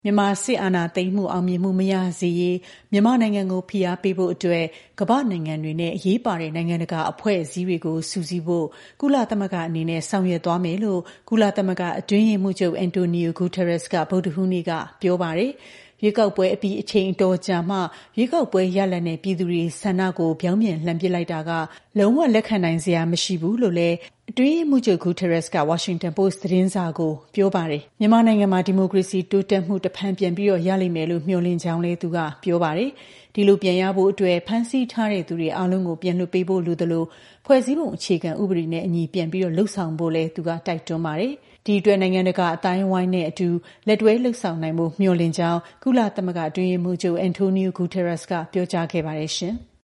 မြန်မာစစ်အာဏာသိမ်းမှုအောင်မြင်မှုမရစေရေးမြန်မာနိုင်ငံကိုဖိအားပေးဖို့အတွက်ကမ္ဘာ့နိုင်ငံတွေနဲ့အရေးပါတဲ့နိုင်ငံတကာအဖွဲ့အစည်းတွေကိုစုစည်းဖို့ကုလသမဂ္ဂအနေနဲ့ဆောင်ရွက်သွားမယ်လို့ကုလသမဂ္ဂအတွင်းရေးမှူးချုပ်အန်တိုနီယိုဂူတာရက်စ်ကဗုဒ္ဓဟူးနေ့ကပြောပါတယ်။ရွေးကောက်ပွဲအပြီးအချိန်အတော်ကြာမှရွေးကောက်ပွဲရလဒ်နဲ့ပြည်သူတွေဆန္ဒကိုပြောင်းပြန်လှန်ပစ်လိုက်တာကလုံးဝလက်ခံနိုင်စရာမရှိဘူးလို့လည်းအတွင်းရေးမှူးချုပ်ဂူတာရက်စ်ကဝါရှင်တန်ပို့စ်သတင်းစာကိုပြောပါတယ်။မြန်မာနိုင်ငံမှာဒီမိုကရေစီတိုးတက်မှုတဖန်ပြန်ပြီးရလိမ့်မယ်လို့မျှော်လင့်ကြောင်းလည်းသူကပြောပါတယ်။ဒီလိုပြန်ရဖို့အတွက်ဖမ်းဆီးထားတဲ့သူတွေအားလုံးကိုပြန်လွှတ်ပေးဖို့လိုသလိုဖွဲ့စည်းပုံအခြေခံဥပဒေနဲ့အညီပြန်ပြီးလှုပ်ဆောင်ဖို့လည်းသူကတိုက်တွန်းပါတယ်။ဒီအတွက်နိုင်ငံတကာအတိုင်းအဝိုင်းနဲ့အတူလက်တွဲလှုပ်ဆောင်နိုင်ဖို့မျှော်လင့်ကြောင်းကုလသမဂ္ဂအတွင်းရေးမှူးချုပ်အန်တိုနီယိုဂူတာရက်စ်ကပြောကြားခဲ့ပါတယ်ရှင်။